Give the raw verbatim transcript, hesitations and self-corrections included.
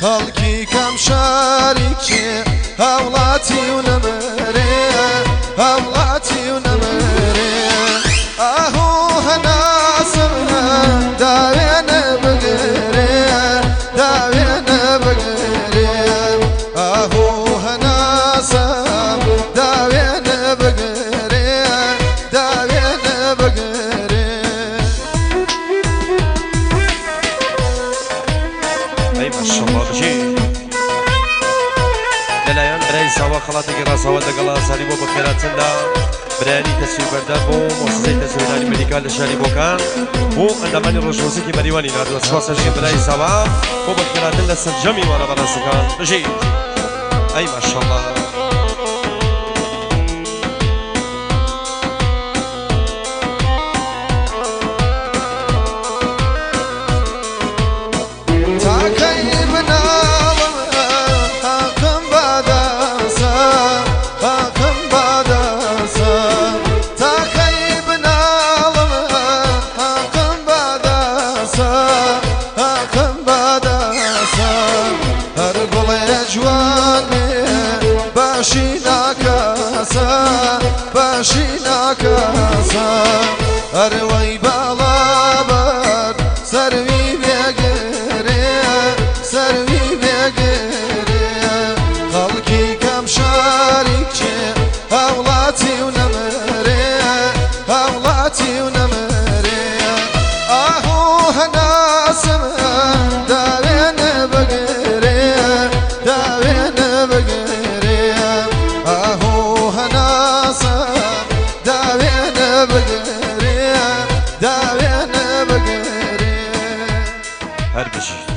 هەڵکی کەم شاریکی هەوڵاتی و نەمەرێ هەوڵاتی و نەمەرێ ئاهوو هەناسم داوێنە بگرێ داوێنە بگرێ ئاهوو هەناسم داوێنە بگرێ داوێنە بگرێ ئەی ماشەڵڵا بژی لەلایەن برای ساوا خەڵاتێکی ڕاستەوە لەگەڵا ساری بۆ بەخێراتچەندا برایانی تەسویر بەردار بۆ مۆسسەی تەسویرانی مەریکا لە شاری بۆکان بۆ ئەندامانی ڕۆژنووسێکی مەریوانی ناردووە سوپاسەژی برای ساوا بۆ بەخێراتن لە سەرجەمی وانە بەڕاستەکان بژی ئەی ماشەڵڵا باشی ناکاسە باشی ناکاسە هەروەی باڵابەر سەروی بێگرێ سەروی بێگرێ خەڵکی کەم شاریکی هەوڵاتی و نەمەرێ هەوڵاتی و نەمەرێ ئاهوو هەناسم داوێنە بگرێ داوێنە بگرێ ئاهوو هەناسم داوێنە بگرێ داوێنە بگرێ هەر بژی